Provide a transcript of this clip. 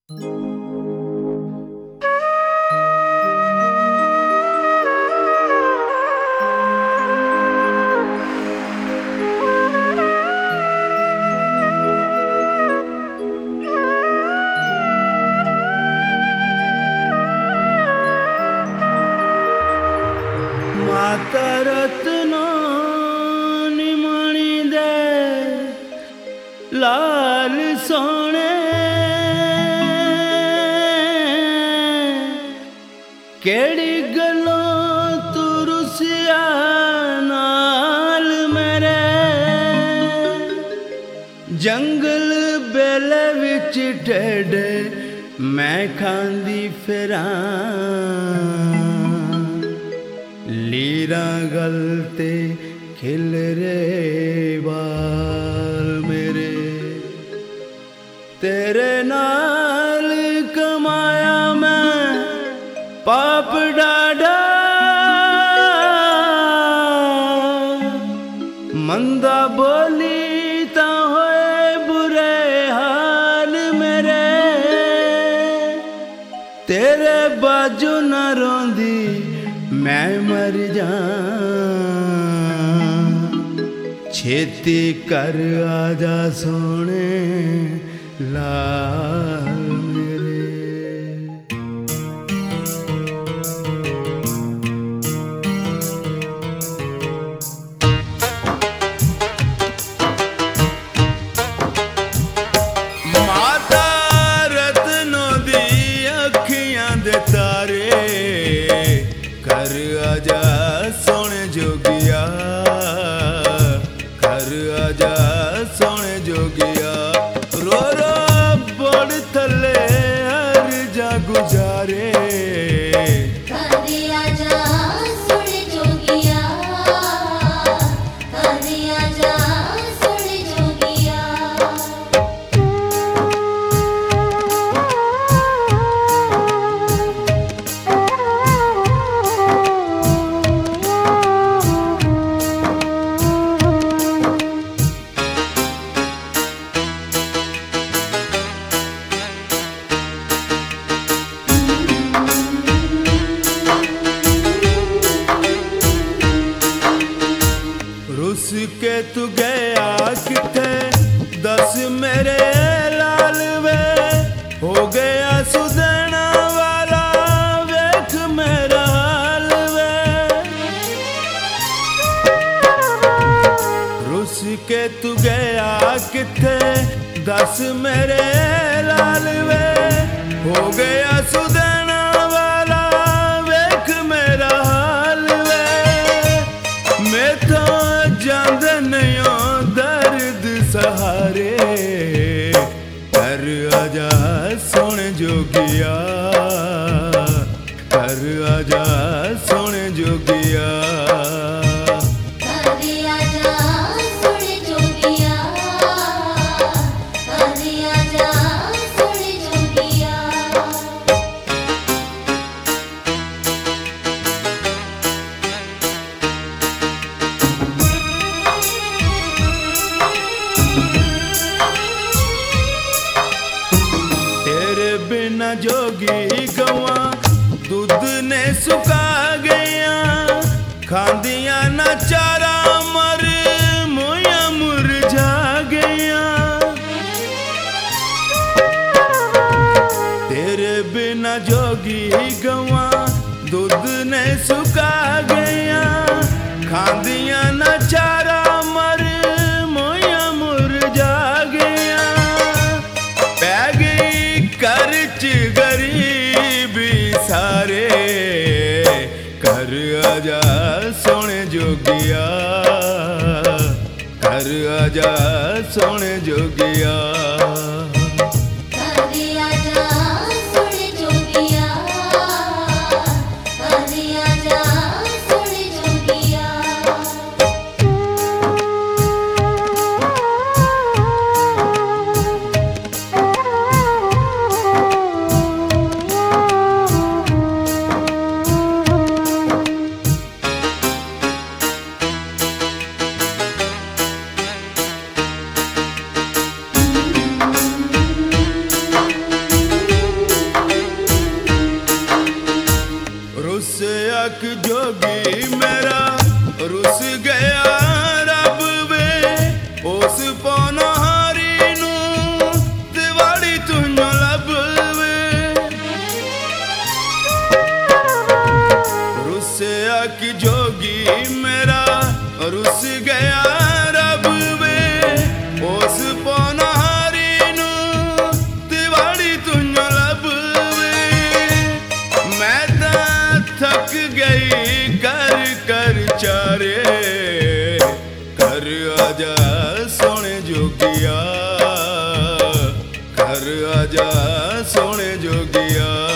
माता रत्नो निमणी दे लाल सोने केड़ी गलों तू रुसिया नाल मेरे जंगल बेले विच टेढ़े मैं खांदी फिरां लीरा गलते खिल रे बाल मेरे तेरे नाल कमाया मैं पाप डाडा मंदा बोली ता होए बुरे हाल मेरे तेरे बाजू न रोंदी मैं मर जा छेती कर आजा सोने लाल मेरे माता रत्नों दी अखियां दे तारे कर आजा सोने जोगिया कर आजा सोने जोगिया रो रो बड़ थले हर जा गुजारे कर आजा सोने जोगिया कर आजा सोने जोगिया रुस के तू गया किथे दस मेरे लाल वे हो गया सुधना वाला वेख मेरा हाल वे रुस के तू गया किथे दस मेरे लाल वे हो गया सुधना वाला वेख मेरा हाल वे मैं तो जांद नहीं दर्द सहारे कर आजा सोने जोगिया कर आजा सोने जोगिया कर आजा सोने जोगिया कर आजा सोने जोगिया बिना जोगी गवा दूध ने सुखा गया खांदिया ना चारा मर मोया मुरझा गया तेरे बिना जोगी गवा दूध ने सुखा गया खांदिया ना चारा मर मोया मुरझा गया पै गई करच गरीबी सारे कर आजा सोने जोगिया कर आजा सोने जोगिया कर आजा सोने जोगिया कर आजा सोने जोगिया एक जोगी मेरा रुस गया रब वे उस पौनहारी नू दिवाड़ी तुझो लब वे रुसिया कि जोगी मेरा रुस गया रब वे उस पौनहारी नू दिवाड़ी तुझो लब वे मैं तां थक गई कर कर चारे घर आजा सोने जोगिया घर आजा सोने जोगिया